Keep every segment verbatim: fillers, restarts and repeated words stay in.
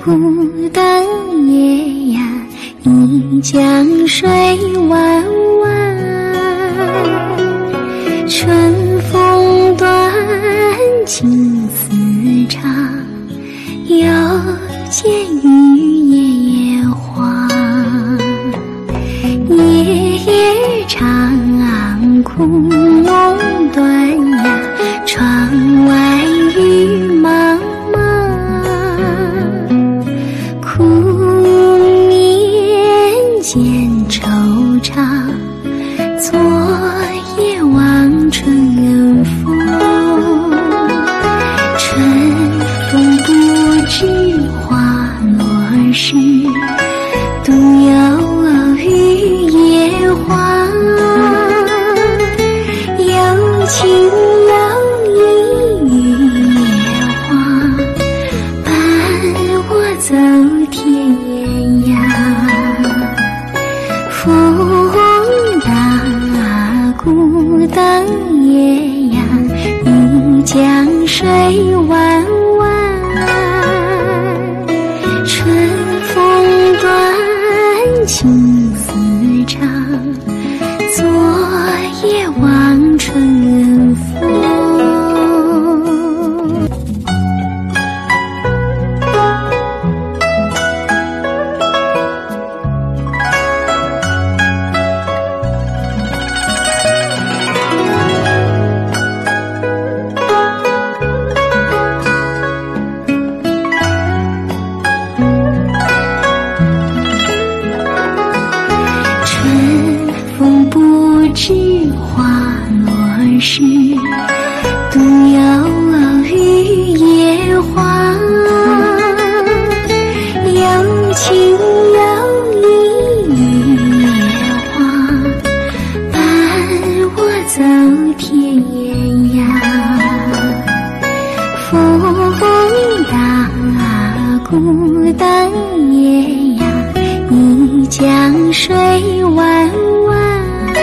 孤灯夜呀，一江水弯弯，春风短，青丝长，又见雨夜夜花。夜夜长，窟窿短呀，窗外雨茫茫。苦眠见惆怅，昨夜望春风。春风不知花落时，独有雨夜花。有情有义雨夜花，伴我走天涯。风大孤灯夜呀，一江水弯弯。春风短，青丝长，昨夜望春风。不知花落时，独有雨夜花。有情有义雨夜花，伴我走天涯。风大孤灯夜呀，一江水弯弯。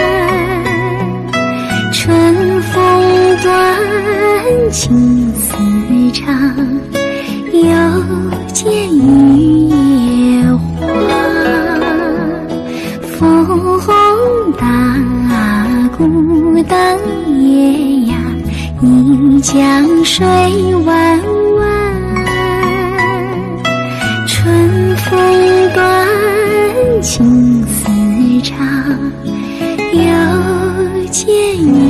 春风短，青丝长，又见雨夜花。风大孤灯夜呀，一江水弯弯。春风短，青丝长，又见雨